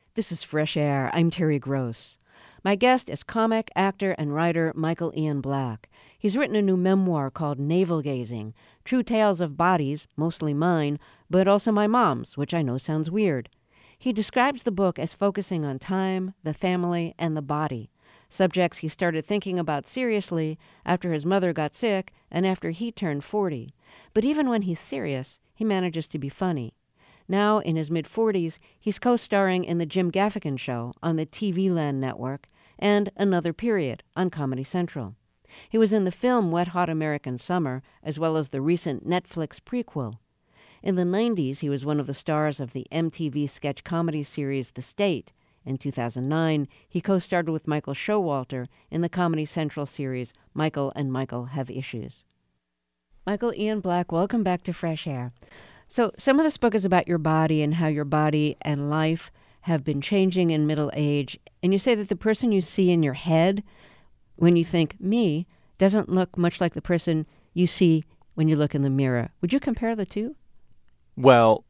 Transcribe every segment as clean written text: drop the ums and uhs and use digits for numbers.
This is Fresh Air. I'm Terry Gross. My guest is comic, actor, and writer Michael Ian Black. He's written a new memoir called Navel Gazing, True Tales of Bodies, mostly mine, but also my mom's, which I know sounds weird. He describes the book as focusing on time, the family, and the body, subjects he started thinking about seriously after his mother got sick and after he turned 40. But even when he's serious, he manages to be funny. Now, in his mid-40s, he's co-starring in The Jim Gaffigan Show on the TV Land Network and Another Period on Comedy Central. He was in the film Wet Hot American Summer, as well as the recent Netflix prequel. In the 90s, he was one of the stars of the MTV sketch comedy series The State. In 2009, he co-starred with Michael Showalter in the Comedy Central series Michael and Michael Have Issues. Michael Ian Black, welcome back to Fresh Air. So some of this book is about your body and how your body and life have been changing in middle age. And you say that the person you see in your head when you think me doesn't look much like the person you see when you look in the mirror. Would you compare the two? Well,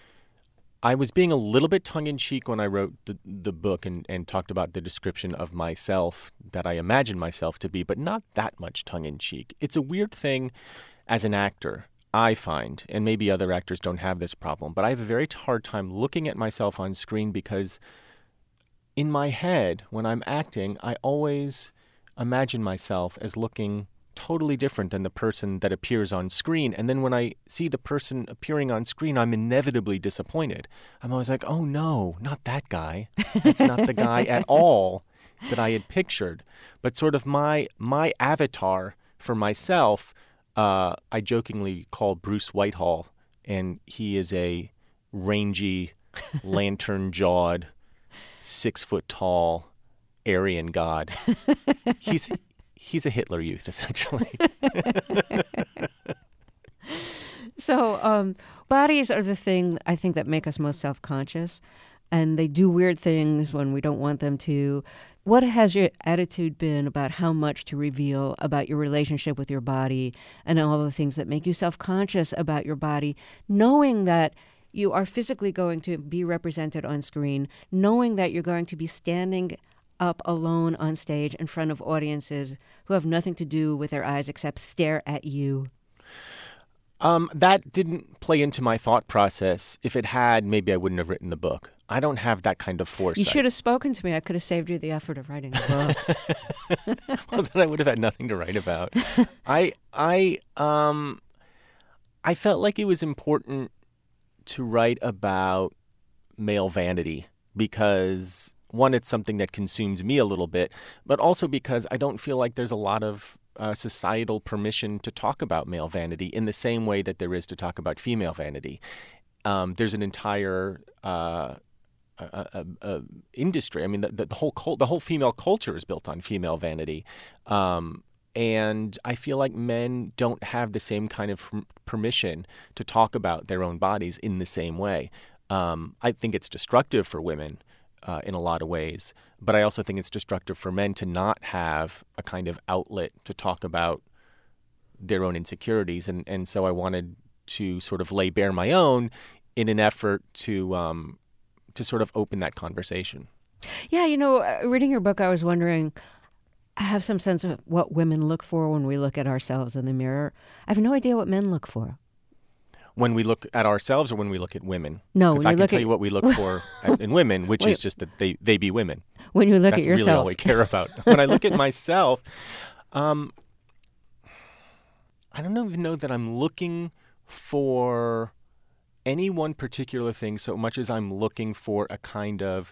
I was being a little bit tongue-in-cheek when I wrote the book and talked about the description of myself that I imagine myself to be, but not that much tongue-in-cheek. It's a weird thing as an actor, I find, and maybe other actors don't have this problem, but I have a very hard time looking at myself on screen because in my head, when I'm acting, I always imagine myself as looking totally different than the person that appears on screen. And then when I see the person appearing on screen, I'm inevitably disappointed. I'm always like, oh no, not that guy. That's not the guy at all that I had pictured. But sort of my avatar for myself, I jokingly call Bruce Whitehall, and he is a rangy, lantern-jawed, 6-foot-tall Aryan god. He's a Hitler Youth, essentially. So bodies are the thing, I think, that make us most self-conscious, and they do weird things when we don't want them to. What has your attitude been about how much to reveal about your relationship with your body and all the things that make you self-conscious about your body, knowing that you are physically going to be represented on screen, knowing that you're going to be standing up alone on stage in front of audiences who have nothing to do with their eyes except stare at you? That didn't play into my thought process. If it had, maybe I wouldn't have written the book. I don't have that kind of foresight. You should have spoken to me. I could have saved you the effort of writing a book. Well, then I would have had nothing to write about. I felt like it was important to write about male vanity because, one, it's something that consumes me a little bit, but also because I don't feel like there's a lot of societal permission to talk about male vanity in the same way that there is to talk about female vanity. There's an entire industry. I mean, the whole female culture is built on female vanity, and I feel like men don't have the same kind of permission to talk about their own bodies in the same way. I think it's destructive for women in a lot of ways, but I also think it's destructive for men to not have a kind of outlet to talk about their own insecurities, and so I wanted to sort of lay bare my own in an effort to sort of open that conversation. Yeah, reading your book, I was wondering, I have some sense of what women look for when we look at ourselves in the mirror. I have no idea what men look for. When we look at ourselves or when we look at women? No, because I can tell you what we look for in women, which is just that they be women. When you look at yourself. That's really all we care about. When I look at myself, I don't even know that I'm looking for any one particular thing so much as I'm looking for a kind of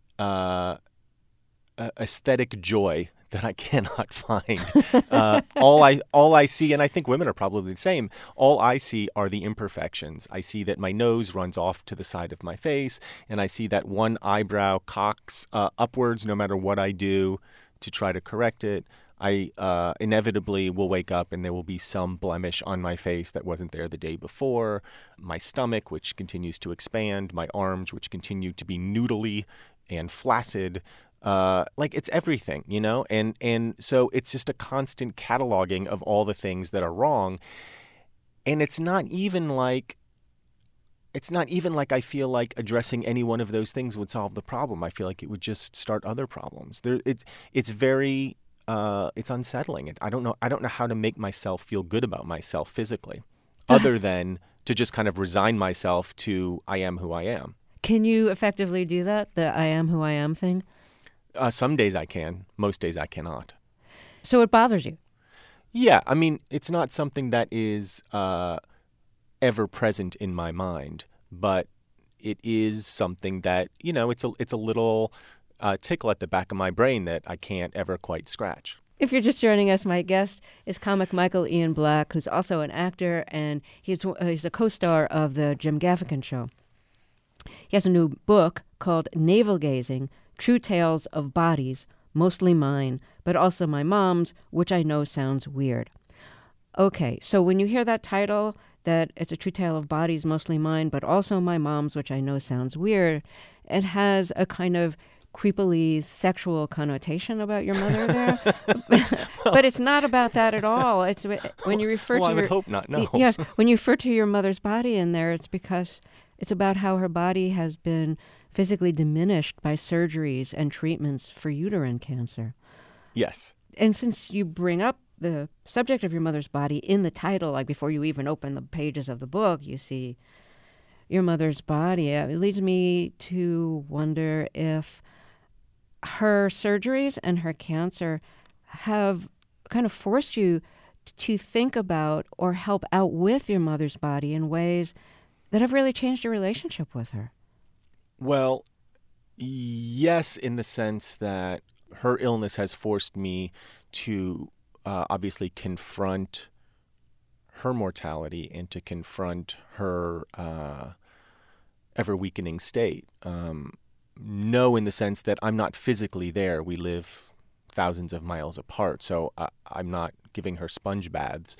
aesthetic joy that I cannot find. All I see, and I think women are probably the same, all I see are the imperfections. I see that my nose runs off to the side of my face, and I see that one eyebrow cocks upwards no matter what I do to try to correct it. I inevitably will wake up and there will be some blemish on my face that wasn't there the day before. My stomach, which continues to expand. My arms, which continue to be noodly and flaccid. Like it's everything, and so it's just a constant cataloging of all the things that are wrong. And it's not even like it's not even like I feel like addressing any one of those things would solve the problem. I feel like it would just start other problems. It's very it's unsettling. I don't know how to make myself feel good about myself physically, other than to just kind of resign myself to I am who I am. Can you effectively do that, the I am who I am thing? Some days I can. Most days I cannot. So it bothers you? Yeah, I mean, it's not something that is ever present in my mind, but it is something that, it's a little tickle at the back of my brain that I can't ever quite scratch. If you're just joining us, my guest is comic Michael Ian Black, who's also an actor, and he's a co-star of the Jim Gaffigan Show. He has a new book called Navel Gazing, True Tales of Bodies, Mostly Mine, but also my mom's, which I know sounds weird. Okay, so when you hear that title, that it's a true tale of bodies, mostly mine, but also my mom's, which I know sounds weird, it has a kind of creepily sexual connotation about your mother there. But it's not about that at all. It's when you refer to I would hope not, no. Yes, when you refer to your mother's body in there, it's because it's about how her body has been physically diminished by surgeries and treatments for uterine cancer. Yes. And since you bring up the subject of your mother's body in the title, like before you even open the pages of the book, you see your mother's body. It leads me to wonder if her surgeries and her cancer have kind of forced you to think about or help out with your mother's body in ways that have really changed your relationship with her. Well, yes, in the sense that her illness has forced me to obviously confront her mortality and to confront her ever-weakening state. No, in the sense that I'm not physically there. We live thousands of miles apart, so I'm not giving her sponge baths.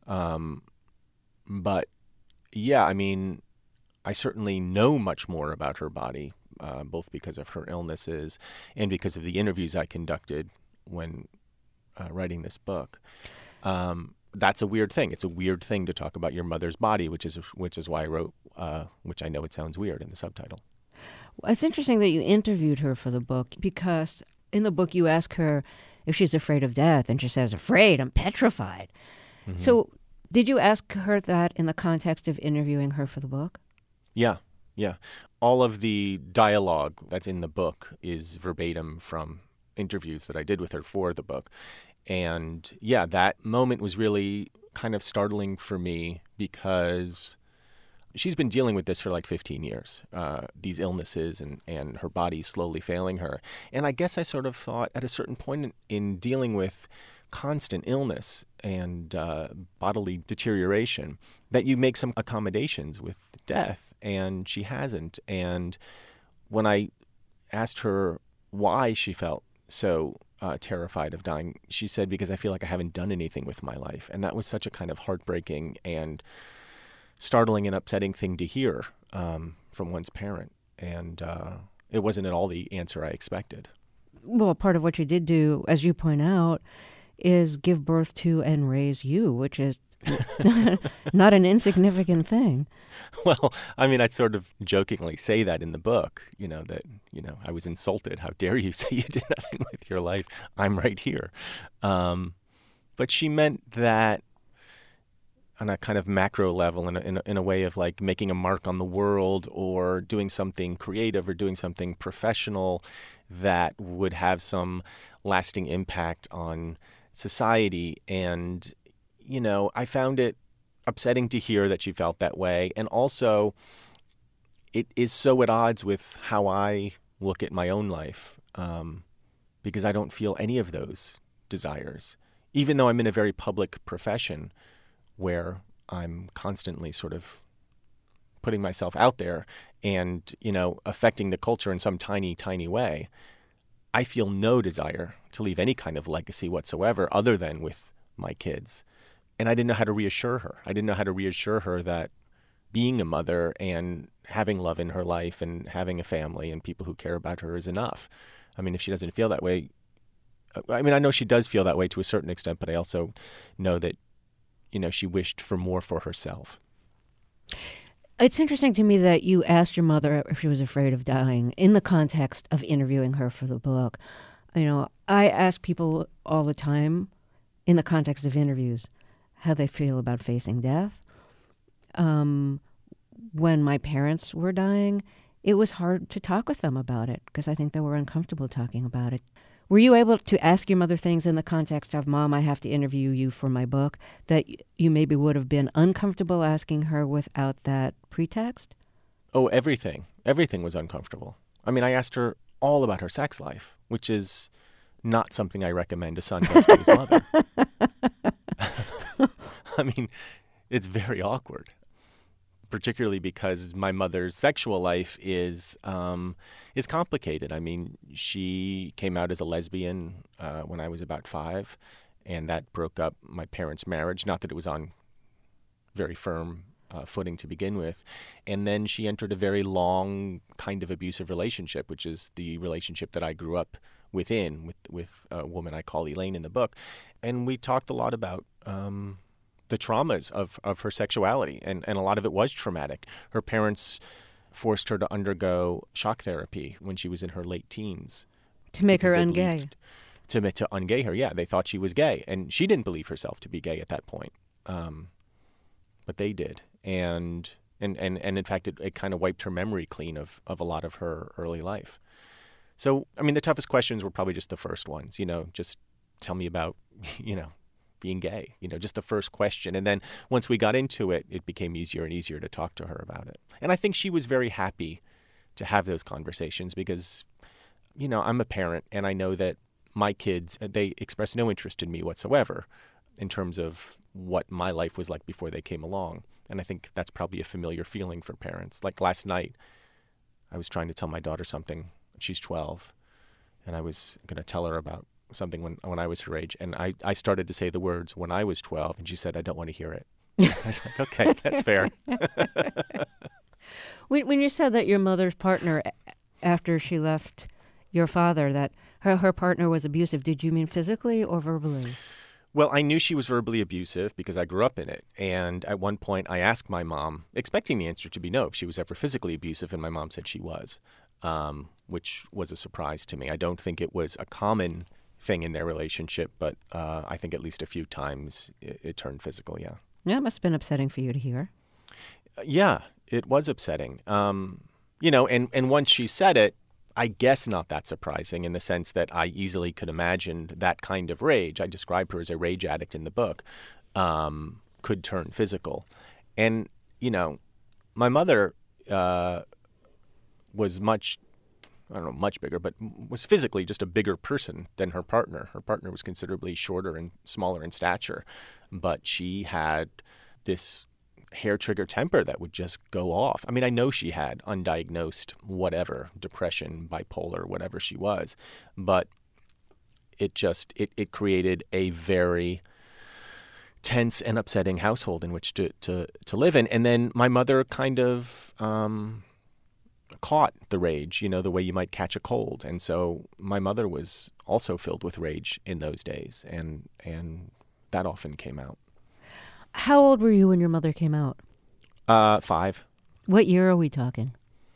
But, yeah, I mean, I certainly know much more about her body, both because of her illnesses and because of the interviews I conducted when writing this book. That's a weird thing. It's a weird thing to talk about your mother's body, which is why I wrote, which I know it sounds weird in the subtitle. Well, it's interesting that you interviewed her for the book, because in the book you ask her if she's afraid of death, and she says, "Afraid? I'm petrified." Mm-hmm. So did you ask her that in the context of interviewing her for the book? Yeah. All of the dialogue that's in the book is verbatim from interviews that I did with her for the book. And yeah, that moment was really kind of startling for me because she's been dealing with this for like 15 years, these illnesses and her body slowly failing her. And I guess I sort of thought at a certain point in dealing with constant illness and bodily deterioration that you make some accommodations with death, and she hasn't. And when I asked her why she felt so terrified of dying, she said, because I feel like I haven't done anything with my life. And that was such a kind of heartbreaking and startling and upsetting thing to hear from one's parent. And it wasn't at all the answer I expected. Well, part of what you did do, as you point out, is give birth to and raise you, which is not an insignificant thing. Well, I mean, I sort of jokingly say that in the book, that I was insulted. How dare you say you did nothing with your life? I'm right here. But she meant that on a kind of macro level, in a way of like making a mark on the world or doing something creative or doing something professional that would have some lasting impact on society. And, I found it upsetting to hear that she felt that way. And also, it is so at odds with how I look at my own life, because I don't feel any of those desires, even though I'm in a very public profession where I'm constantly sort of putting myself out there and, affecting the culture in some tiny, tiny way. I feel no desire to leave any kind of legacy whatsoever other than with my kids. And I didn't know how to reassure her. I didn't know how to reassure her that being a mother and having love in her life and having a family and people who care about her is enough. I mean, if she doesn't feel that way, I know she does feel that way to a certain extent, but I also know that, she wished for more for herself. It's interesting to me that you asked your mother if she was afraid of dying in the context of interviewing her for the book. You know, I ask people all the time in the context of interviews how they feel about facing death. When my parents were dying, it was hard to talk with them about it because I think they were uncomfortable talking about it. Were you able to ask your mother things in the context of, Mom, I have to interview you for my book, that you maybe would have been uncomfortable asking her without that pretext? Oh, everything. Everything was uncomfortable. I mean, I asked her all about her sex life, which is not something I recommend a son does to his mother. I mean, it's very awkward, particularly because my mother's sexual life is complicated. I mean, she came out as a lesbian when I was about 5, and that broke up my parents' marriage. Not that it was on very firm footing to begin with. And then she entered a very long kind of abusive relationship, which is the relationship that I grew up within with a woman I call Elaine in the book. And we talked a lot about the traumas of her sexuality, and a lot of it was traumatic. Her parents forced her to undergo shock therapy when she was in her late teens. To make her ungay. To ungay her, yeah. They thought she was gay, and she didn't believe herself to be gay at that point. But they did. And in fact, it kind of wiped her memory clean of a lot of her early life. So, I mean, the toughest questions were probably just the first ones, just tell me about, being gay, just the first question. And then once we got into it, it became easier and easier to talk to her about it. And I think she was very happy to have those conversations because, I'm a parent and I know that my kids, they express no interest in me whatsoever in terms of what my life was like before they came along. And I think that's probably a familiar feeling for parents. Like last night, I was trying to tell my daughter something. She's 12, and I was going to tell her about something when I was her age. And I started to say the words, when I was 12, and she said, I don't want to hear it. I was like, okay, that's fair. When you said that your mother's partner, after she left your father, that her partner was abusive, did you mean physically or verbally? Well, I knew she was verbally abusive because I grew up in it. And at one point, I asked my mom, expecting the answer to be no, if she was ever physically abusive, and my mom said she was, which was a surprise to me. I don't think it was a common thing in their relationship, but I think at least a few times it turned physical, yeah. Yeah, it must have been upsetting for you to hear. Yeah, it was upsetting. And once she said it, I guess not that surprising in the sense that I easily could imagine that kind of rage. I described her as a rage addict in the book, could turn physical. And, my mother was much bigger, but was physically just a bigger person than her partner. Her partner was considerably shorter and smaller in stature, but she had this hair-trigger temper that would just go off. I mean, I know she had undiagnosed whatever, depression, bipolar, whatever she was, but it created a very tense and upsetting household in which to live in. And then my mother kind of caught the rage, the way you might catch a cold. And so my mother was also filled with rage in those days, and that often came out. How old were you when your mother came out? 5. What year are we talking?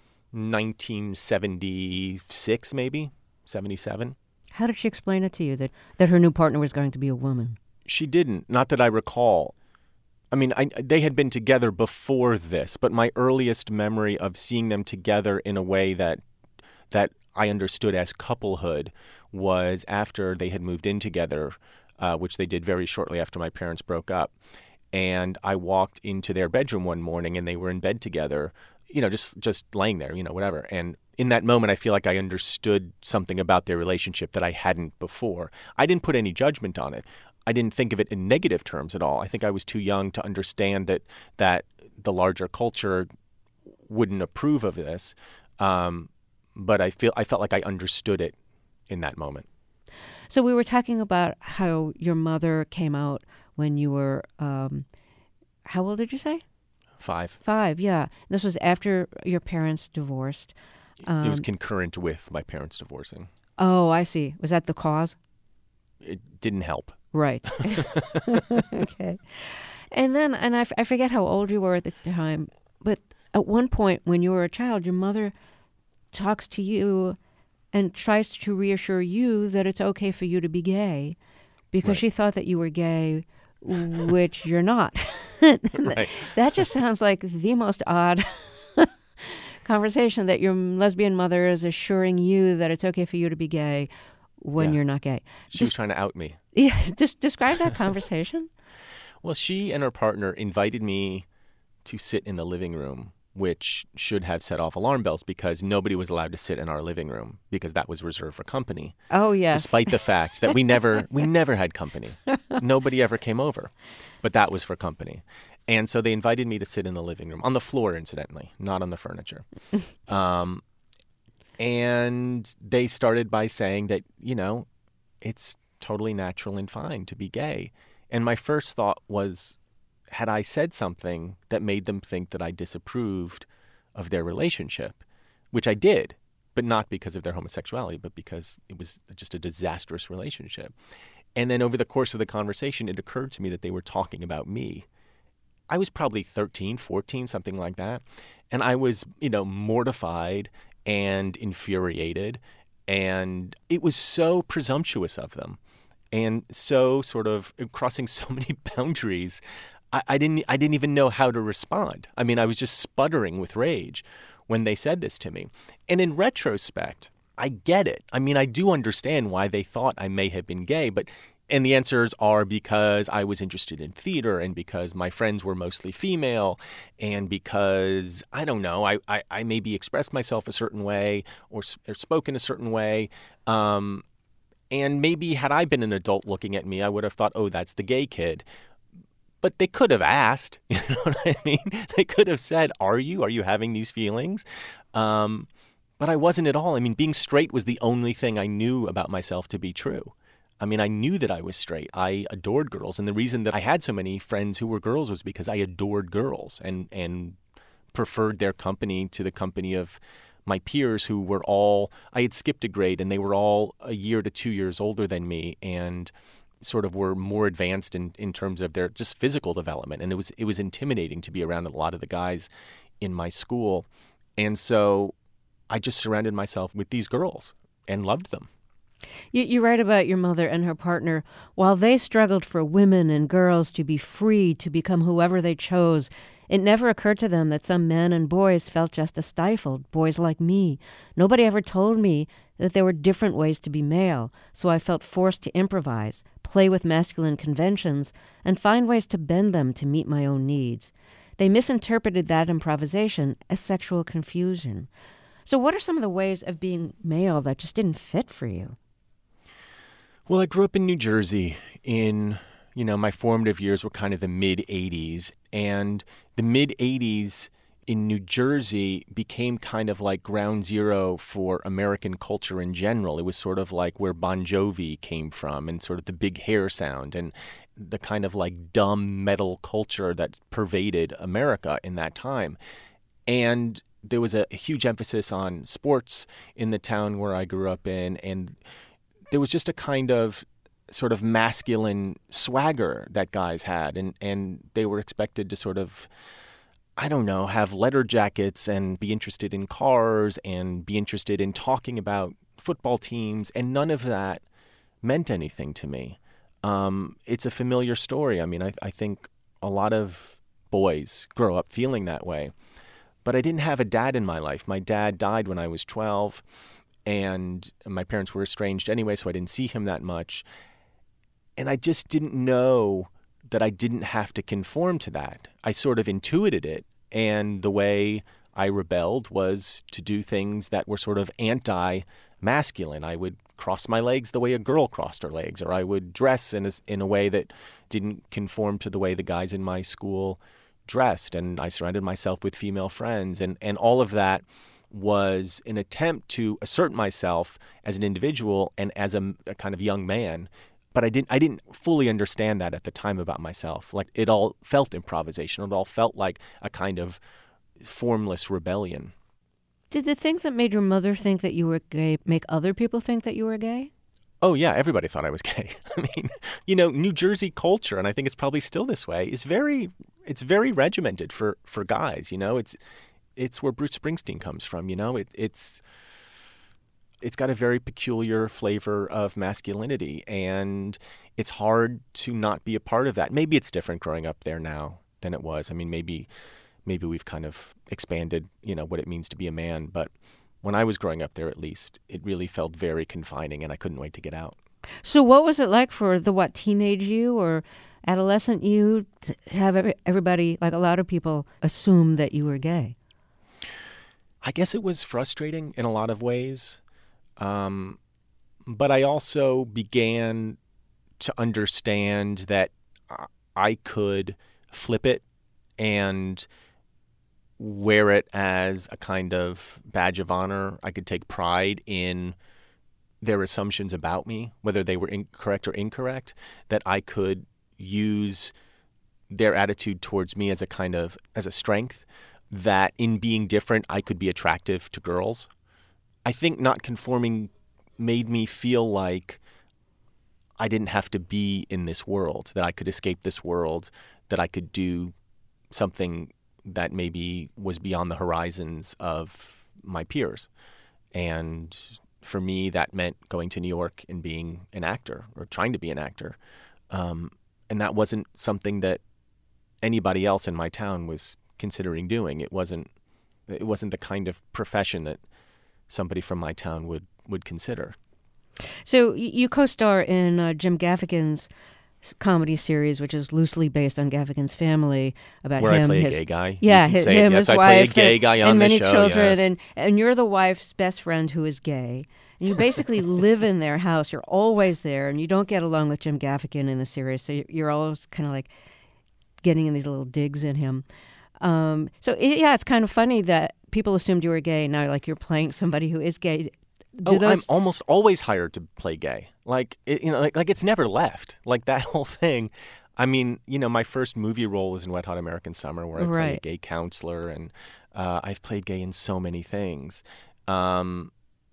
1976, maybe 77. How did she explain it to you that her new partner was going to be a woman? She didn't, not that I recall. I mean, they had been together before this, but my earliest memory of seeing them together in a way that I understood as couplehood was after they had moved in together, which they did very shortly after my parents broke up. And I walked into their bedroom one morning and they were in bed together, just laying there, whatever. And in that moment, I feel like I understood something about their relationship that I hadn't before. I didn't put any judgment on it. I didn't think of it in negative terms at all. I think I was too young to understand that the larger culture wouldn't approve of this. But I felt like I understood it in that moment. So we were talking about how your mother came out when you were, how old did you say? 5. 5, yeah. This was after your parents divorced. It was concurrent with my parents divorcing. Oh, I see. Was that the cause? It didn't help. Right. Okay. And then, I forget how old you were at the time, but At one point, when you were a child, your mother talks to you and tries to reassure you that it's okay for you to be gay because Right. she thought that you were gay, which you're not. Right. That just sounds like the most odd conversation, that your lesbian mother is assuring you that it's okay for you to be gay when Yeah. you're not gay. She was trying to out me. Yes, just describe that conversation. Well, she and her partner invited me to sit in the living room, which should have set off alarm bells because nobody was allowed to sit in our living room because that was reserved for company. Oh, yes. Despite the fact that we never had company. Nobody ever came over, but that was for company. And so they invited me to sit in the living room, on the floor, incidentally, not on the furniture. And they started by saying that, it's totally natural and fine to be gay. And my first thought was, had I said something that made them think that I disapproved of their relationship, which I did, but not because of their homosexuality, but because it was just a disastrous relationship. And then over the course of the conversation, it occurred to me that they were talking about me. I was probably 13, 14, something like that. And I was, mortified and infuriated. And it was so presumptuous of them and so sort of crossing so many boundaries. I didn't even know how to respond. I mean, I was just sputtering with rage when they said this to me. And in retrospect, I get it. I mean, I do understand why they thought I may have been gay, and the answers are because I was interested in theater and because my friends were mostly female and because, I don't know, I maybe expressed myself a certain way or spoke in a certain way. And maybe had I been an adult looking at me, I would have thought, oh, that's the gay kid. But they could have asked, you know what I mean? They could have said, are you having these feelings? But I wasn't at all. I mean, being straight was the only thing I knew about myself to be true. I mean, I knew that I was straight. I adored girls. And the reason that I had so many friends who were girls was because I adored girls and preferred their company to the company of my peers who were all, I had skipped a grade and they were all a year to 2 years older than me and sort of were more advanced in terms of their just physical development. And it was intimidating to be around a lot of the guys in my school. And so I just surrounded myself with these girls and loved them. You write about your mother and her partner. While they struggled for women and girls to be free to become whoever they chose, it never occurred to them that some men and boys felt just as stifled, boys like me. Nobody ever told me that there were different ways to be male, so I felt forced to improvise, play with masculine conventions, and find ways to bend them to meet my own needs. They misinterpreted that improvisation as sexual confusion. So what are some of the ways of being male that just didn't fit for you? Well, I grew up in New Jersey in, my formative years were kind of the mid-'80s. And the mid-'80s in New Jersey became kind of like ground zero for American culture in general. It was sort of like where Bon Jovi came from and sort of the big hair sound and the kind of like dumb metal culture that pervaded America in that time. And there was a huge emphasis on sports in the town where I grew up in, and there was just a kind of sort of masculine swagger that guys had, and they were expected to sort of, I don't know, have leather jackets and be interested in cars and be interested in talking about football teams, and none of that meant anything to me. It's a familiar story. I mean, I think a lot of boys grow up feeling that way. But I didn't have a dad in my life. My dad died when I was 12, and my parents were estranged anyway, so I didn't see him that much. And I just didn't know that I didn't have to conform to that. I sort of intuited it, and the way I rebelled was to do things that were sort of anti-masculine. I would cross my legs the way a girl crossed her legs, or I would dress in a way that didn't conform to the way the guys in my school dressed, and I surrounded myself with female friends, and all of that was an attempt to assert myself as an individual and as a kind of young man. But I didn't fully understand that at the time about myself. Like, it all felt improvisation. It all felt like a kind of formless rebellion. Did the things that made your mother think that you were gay make other people think that you were gay? Oh, yeah, everybody thought I was gay. I mean, New Jersey culture, and I think it's probably still this way, it's very regimented for guys. it's where Bruce Springsteen comes from. It's got a very peculiar flavor of masculinity, and it's hard to not be a part of that. Maybe it's different growing up there now than it was. I mean, maybe we've kind of expanded, what it means to be a man. But when I was growing up there, at least, it really felt very confining, and I couldn't wait to get out. So what was it like for the teenage you or adolescent you to have everybody, like a lot of people, assume that you were gay? I guess it was frustrating in a lot of ways. But I also began to understand that I could flip it and wear it as a kind of badge of honor. I could take pride in their assumptions about me, whether they were correct or incorrect, that I could use their attitude towards me as a strength, that in being different, I could be attractive to girls. I think not conforming made me feel like I didn't have to be in this world, that I could escape this world, that I could do something that maybe was beyond the horizons of my peers. And for me, that meant going to New York and being an actor or trying to be an actor. And that wasn't something that anybody else in my town was considering doing. It wasn't the kind of profession that somebody from my town would consider. So you co-star in Jim Gaffigan's comedy series, which is loosely based on Gaffigan's family, about where him. I play a gay guy. Yeah, his wife, I play a gay guy on and the many show. children, Yes. and you're the wife's best friend who is gay. And you basically live in their house. You're always there, and you don't get along with Jim Gaffigan in the series, so you're always kind of like getting in these little digs at him. It's kind of funny that people assumed you were gay. Now, like, you're playing somebody who is gay. I'm almost always hired to play gay. Like it's never left. Like that whole thing. I mean, my first movie role was in Wet Hot American Summer, where I played a gay counselor, and I've played gay in so many things. And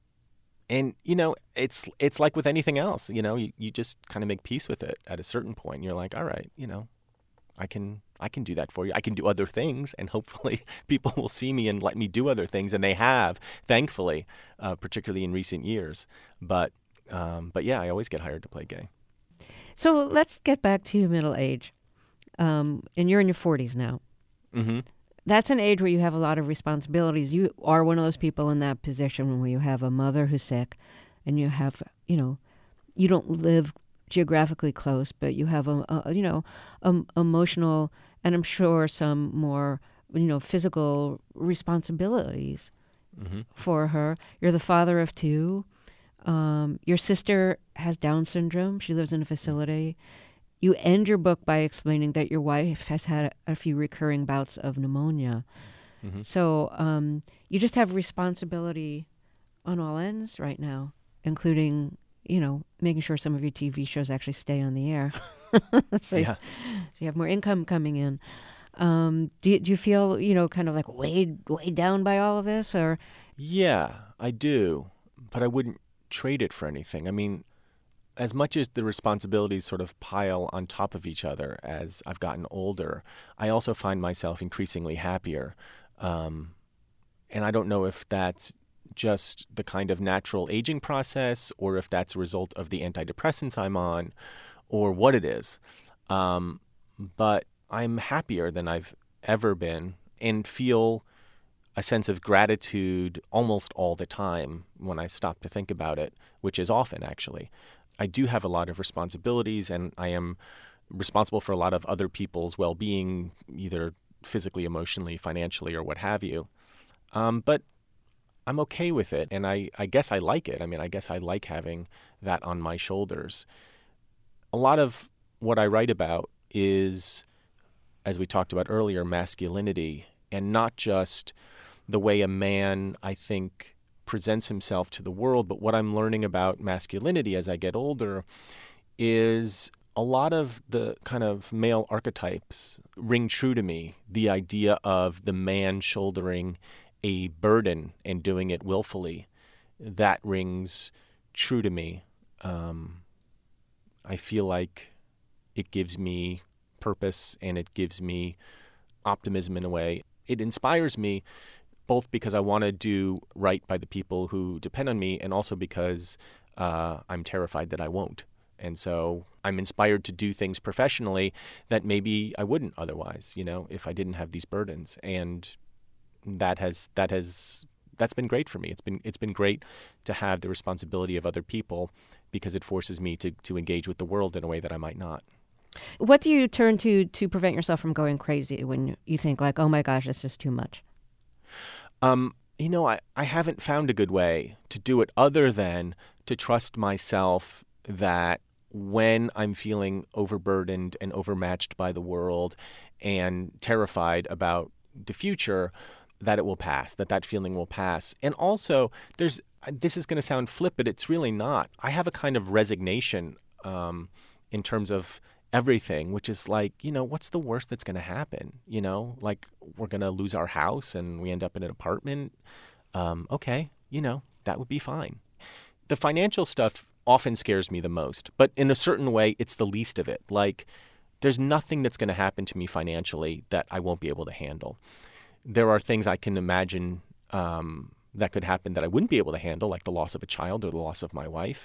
it's like with anything else. You just kind of make peace with it at a certain point. You're like, all right, I can do that for you. I can do other things, and hopefully people will see me and let me do other things, and they have, thankfully, particularly in recent years. But yeah, I always get hired to play gay. So let's get back to middle age. And you're in your 40s now. Mm-hmm. That's an age where you have a lot of responsibilities. You are one of those people in that position where you have a mother who's sick, and you have, you don't live geographically close, but you have emotional and I'm sure some more physical responsibilities for her. You're the father of two. Your sister has Down syndrome. She lives in a facility. You end your book by explaining that your wife has had a few recurring bouts of pneumonia. Mm-hmm. So you just have responsibility on all ends right now, including making sure some of your TV shows actually stay on the air. So you have more income coming in. Do you feel, kind of like weighed down by all of this, or? Yeah, I do, but I wouldn't trade it for anything. I mean, as much as the responsibilities sort of pile on top of each other as I've gotten older, I also find myself increasingly happier. And I don't know if that's just the kind of natural aging process, or if that's a result of the antidepressants I'm on, or what it is. But I'm happier than I've ever been, and feel a sense of gratitude almost all the time when I stop to think about it, which is often, actually. I do have a lot of responsibilities, and I am responsible for a lot of other people's well-being, either physically, emotionally, financially, or what have you. But I'm okay with it, and I guess I like it. I mean, I guess I like having that on my shoulders. A lot of what I write about is, as we talked about earlier, masculinity, and not just the way a man, I think, presents himself to the world, but what I'm learning about masculinity as I get older is a lot of the kind of male archetypes ring true to me. The idea of the man shouldering a burden and doing it willfully, that rings true to me. I feel like it gives me purpose, and it gives me optimism in a way. It inspires me both because I want to do right by the people who depend on me, and also because I'm terrified that I won't. And so I'm inspired to do things professionally that maybe I wouldn't otherwise, if I didn't have these burdens. And that's been great for me. It's been great to have the responsibility of other people, because it forces me to engage with the world in a way that I might not. What do you turn to prevent yourself from going crazy when you think like, oh my gosh, it's just too much? I haven't found a good way to do it other than to trust myself that when I'm feeling overburdened and overmatched by the world and terrified about the future, that it will pass, that feeling will pass. And also, this is going to sound flip, but it's really not. I have a kind of resignation in terms of everything, which is like, what's the worst that's going to happen? Like we're going to lose our house and we end up in an apartment. Okay, that would be fine. The financial stuff often scares me the most, but in a certain way, it's the least of it. Like there's nothing that's going to happen to me financially that I won't be able to handle. There are things I can imagine that could happen that I wouldn't be able to handle, like the loss of a child or the loss of my wife.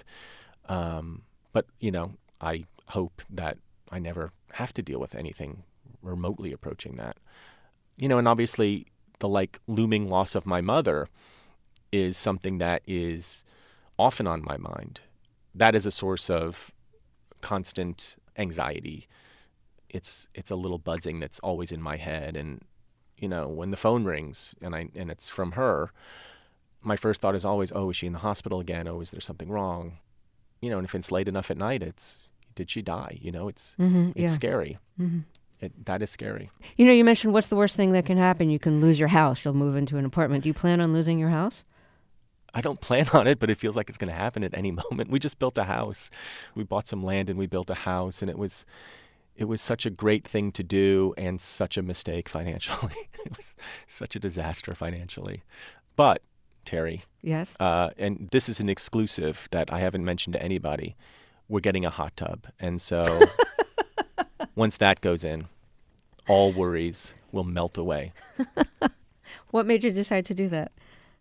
But I hope that I never have to deal with anything remotely approaching that. And obviously the looming loss of my mother is something that is often on my mind. That is a source of constant anxiety. It's a little buzzing that's always in my head. And, when the phone rings and it's from her, my first thought is always, oh, is she in the hospital again? Oh, is there something wrong? And if it's late enough at night, did she die? It's scary. Mm-hmm. That is scary. You mentioned what's the worst thing that can happen? You can lose your house. You'll move into an apartment. Do you plan on losing your house? I don't plan on it, but it feels like it's going to happen at any moment. We just built a house. We bought some land and we built a house, and it was such a great thing to do and such a mistake financially. It was such a disaster financially. But, Terry. Yes. And this is an exclusive that I haven't mentioned to anybody. We're getting a hot tub. And so once that goes in, all worries will melt away. What made you decide to do that?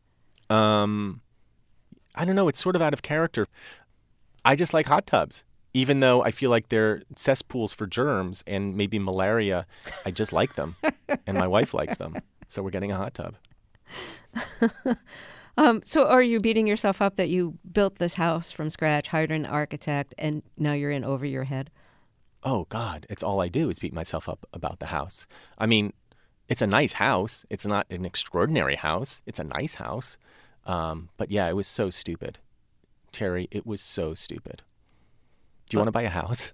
I don't know. It's sort of out of character. I just like hot tubs. Even though I feel like they're cesspools for germs and maybe malaria, I just like them. And my wife likes them. So we're getting a hot tub. So are you beating yourself up that you built this house from scratch, hired an architect, and now you're in over your head? Oh, God. It's all I do is beat myself up about the house. I mean, it's a nice house. It's not an extraordinary house. It's a nice house. But yeah, it was so stupid. Terry, it was so stupid. Do you want to buy a house?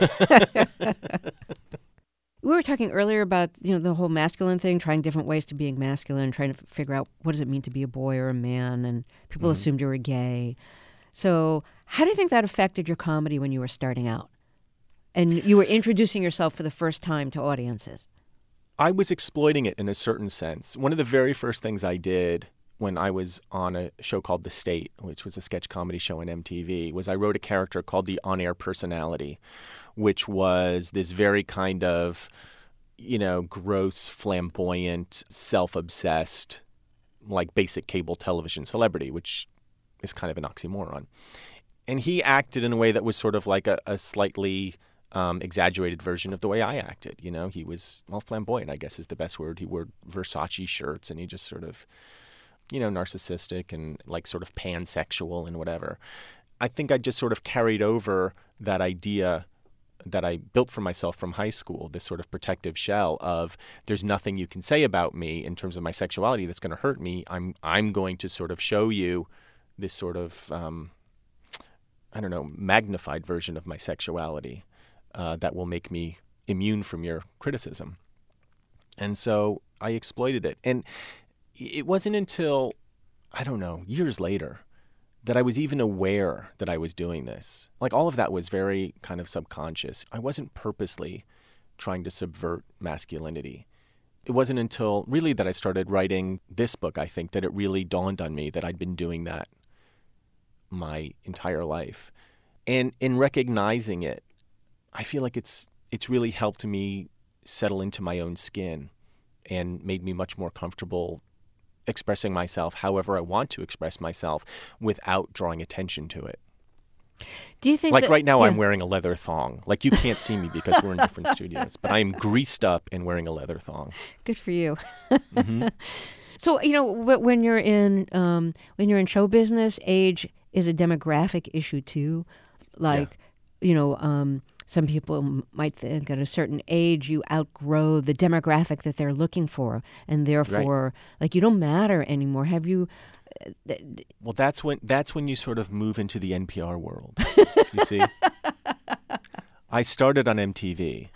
We were talking earlier about, the whole masculine thing, trying different ways to being masculine, trying to figure out what does it mean to be a boy or a man, and people assumed you were gay. So how do you think that affected your comedy when you were starting out? And you were introducing yourself for the first time to audiences. I was exploiting it in a certain sense. One of the very first things I did when I was on a show called The State, which was a sketch comedy show on MTV, was I wrote a character called the On-Air Personality, which was this very kind of, gross, flamboyant, self-obsessed, like basic cable television celebrity, which is kind of an oxymoron. And he acted in a way that was sort of like a slightly exaggerated version of the way I acted. He was, flamboyant, I guess is the best word. He wore Versace shirts and he just sort of, narcissistic and like sort of pansexual and whatever. I think I just sort of carried over that idea that I built for myself from high school, this sort of protective shell of there's nothing you can say about me in terms of my sexuality that's going to hurt me. I'm going to sort of show you this sort of, magnified version of my sexuality that will make me immune from your criticism. And so I exploited it. And it wasn't until, years later that I was even aware that I was doing this. Like all of that was very kind of subconscious. I wasn't purposely trying to subvert masculinity. It wasn't until really that I started writing this book, I think, that it really dawned on me that I'd been doing that my entire life. And in recognizing it, I feel like it's really helped me settle into my own skin and made me much more comfortable expressing myself however I want to express myself without drawing attention to it. Do you think like that, right now yeah. I'm wearing a leather thong. Like you can't see me because we're in different studios, but I am greased up and wearing a leather thong. Good for you. Mm-hmm. So, when you're in show business, age is a demographic issue too. Like, some people might think at a certain age you outgrow the demographic that they're looking for, and therefore, like, you don't matter anymore. Have you? Well, that's when you sort of move into the NPR world. You see, I started on MTV,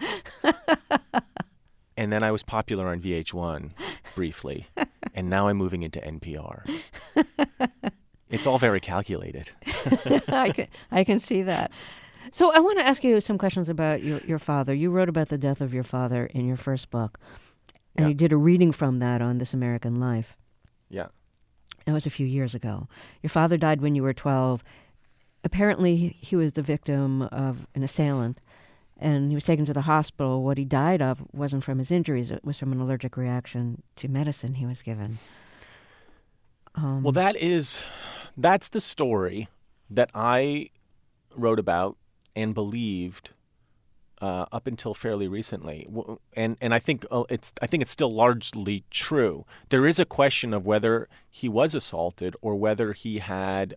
and then I was popular on VH1 briefly, and now I'm moving into NPR. It's all very calculated. I can see that. So I want to ask you some questions about your father. You wrote about the death of your father in your first book, and you did a reading from that on This American Life. Yeah. That was a few years ago. Your father died when you were 12. Apparently, he was the victim of an assailant, and he was taken to the hospital. What he died of wasn't from his injuries. It was from an allergic reaction to medicine he was given. Well, that's the story that I wrote about and believed up until fairly recently, and I think it's still largely true. There is a question of whether he was assaulted or whether he had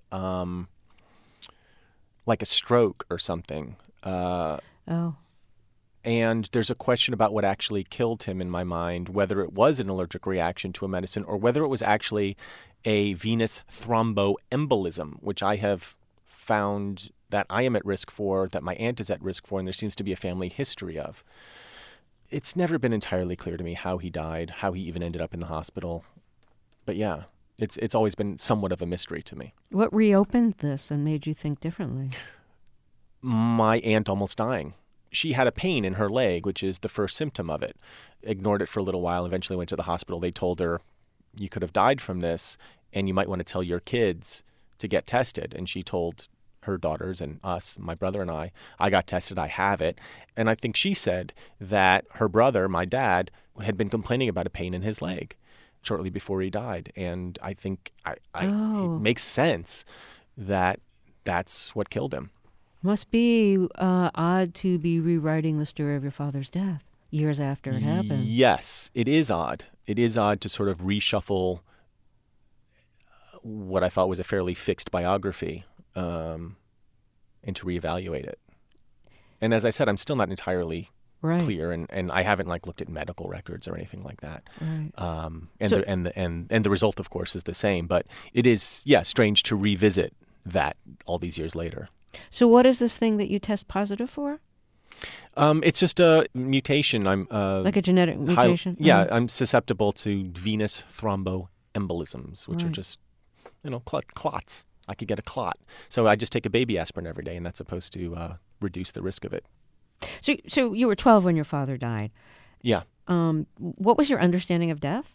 like a stroke or something. And there's a question about what actually killed him in my mind, whether it was an allergic reaction to a medicine or whether it was actually a venous thromboembolism, which I have found that I am at risk for, that my aunt is at risk for, and there seems to be a family history of. It's never been entirely clear to me how he died, how he even ended up in the hospital. But yeah, it's always been somewhat of a mystery to me. What reopened this and made you think differently? My aunt almost dying. She had a pain in her leg, which is the first symptom of it. Ignored it for a little while, eventually went to the hospital. They told her, you could have died from this, and you might want to tell your kids to get tested. And she told her daughters and us, my brother and I got tested, I have it. And I think she said that her brother, my dad, had been complaining about a pain in his leg shortly before he died. And I think it makes sense that that's what killed him. Must be odd to be rewriting the story of your father's death years after it happened. Yes, it is odd. It is odd to sort of reshuffle what I thought was a fairly fixed biography and to reevaluate it. And as I said, I'm still not entirely clear, and I haven't looked at medical records or anything like that. Right. And the result, of course, is the same. But it is, strange to revisit that all these years later. So what is this thing that you test positive for? It's just a mutation. I'm like a genetic mutation? I'm susceptible to venous thromboembolisms, which are just, clots. I could get a clot. So I just take a baby aspirin every day, and that's supposed to reduce the risk of it. So you were 12 when your father died. Yeah. What was your understanding of death?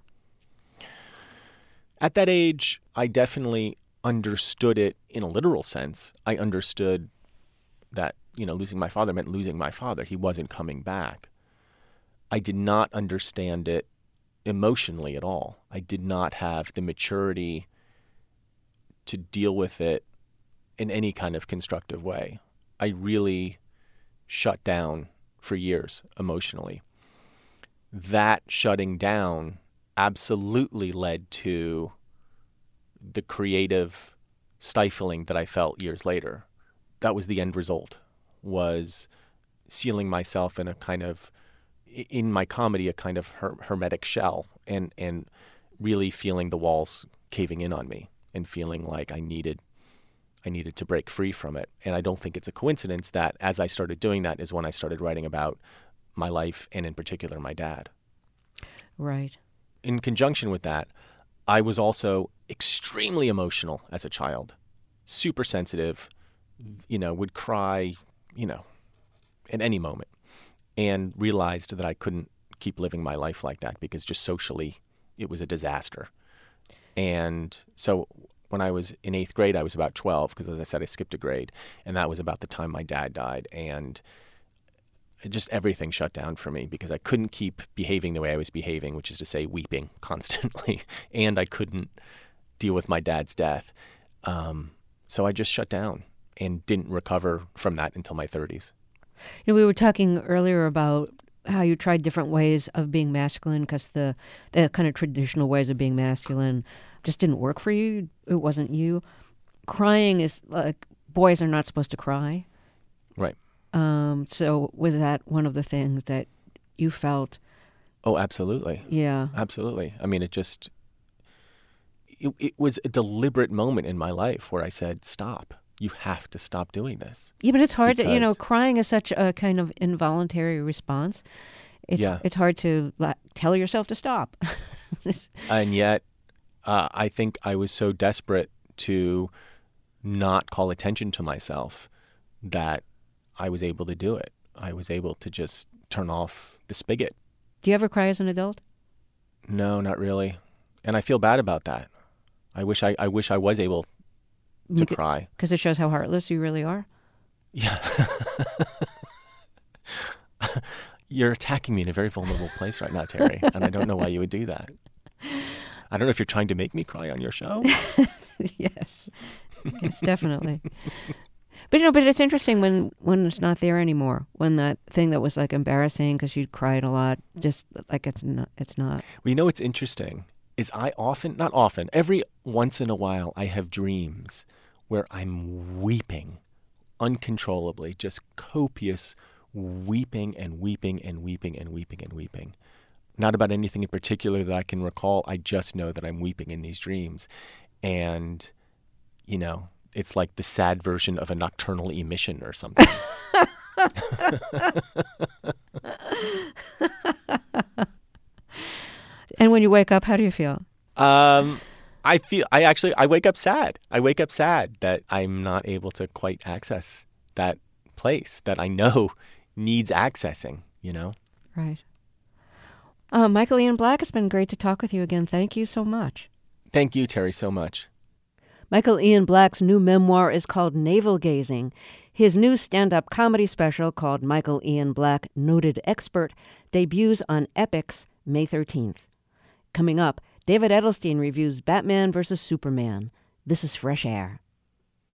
At that age, I definitely understood it in a literal sense. I understood that, losing my father meant losing my father. He wasn't coming back. I did not understand it emotionally at all. I did not have the maturity to deal with it in any kind of constructive way. I really shut down for years emotionally. That shutting down absolutely led to the creative stifling that I felt years later. That was the end result, was sealing myself in in my comedy, a kind of hermetic shell, and really feeling the walls caving in on me and feeling like I needed to break free from it. And I don't think it's a coincidence that as I started doing that is when I started writing about my life and in particular my dad. Right. In conjunction with that, I was also extremely emotional as a child, super sensitive, would cry, at any moment, and realized that I couldn't keep living my life like that because just socially it was a disaster. And so when I was in 8th grade, I was about 12 because, as I said, I skipped a grade, and that was about the time my dad died. And just everything shut down for me because I couldn't keep behaving the way I was behaving, which is to say weeping constantly, and I couldn't deal with my dad's death. So I just shut down and didn't recover from that until my 30s. We were talking earlier about how you tried different ways of being masculine because the kind of traditional ways of being masculine just didn't work for you. It wasn't you. Crying is like, boys are not supposed to cry. Right. So was that one of the things that you felt? Oh, absolutely. Yeah. Absolutely. I mean, it was a deliberate moment in my life where I said, stop. You have to stop doing this. Yeah, but it's hard to, crying is such a kind of involuntary response. It's hard to tell yourself to stop. And yet, I think I was so desperate to not call attention to myself that I was able to do it. I was able to just turn off the spigot. Do you ever cry as an adult? No, not really. And I feel bad about that. I wish I was able to cry. Because it shows how heartless you really are? Yeah. You're attacking me in a very vulnerable place right now, Terry, and I don't know why you would do that. I don't know if you're trying to make me cry on your show. Yes. Yes, definitely. But it's interesting when it's not there anymore. When that thing that was like embarrassing because you cried a lot, just like it's not. Well, what's interesting is every once in a while I have dreams where I'm weeping uncontrollably, just copious weeping and weeping and weeping and weeping and weeping. Not about anything in particular that I can recall. I just know that I'm weeping in these dreams. And, it's like the sad version of a nocturnal emission or something. And when you wake up, how do you feel? I wake up sad. I wake up sad that I'm not able to quite access that place that I know needs accessing, Right. Michael Ian Black, it's been great to talk with you again. Thank you so much. Thank you, Terry, so much. Michael Ian Black's new memoir is called Navel Gazing. His new stand-up comedy special called Michael Ian Black, Noted Expert, debuts on Epix May 13th. Coming up, David Edelstein reviews Batman vs. Superman. This is Fresh Air.